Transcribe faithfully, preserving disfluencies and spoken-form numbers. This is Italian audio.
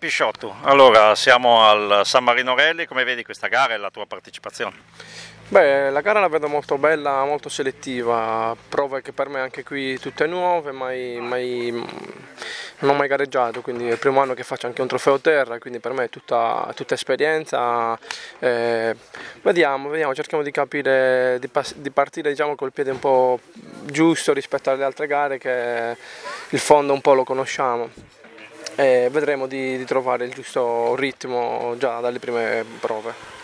Pisciotto, allora siamo al San Marino Rally, come vedi questa gara e la tua partecipazione? Beh, la gara la vedo molto bella, molto selettiva, prove che per me anche qui tutte nuove, mai, mai, non ho mai gareggiato, quindi è il primo anno che faccio anche un trofeo terra, quindi per me è tutta, tutta esperienza. Eh, vediamo, vediamo, cerchiamo di capire, di, di partire diciamo col piede un po' giusto rispetto alle altre gare, che il fondo un po' lo conosciamo. E vedremo di, di trovare il giusto ritmo già dalle prime prove.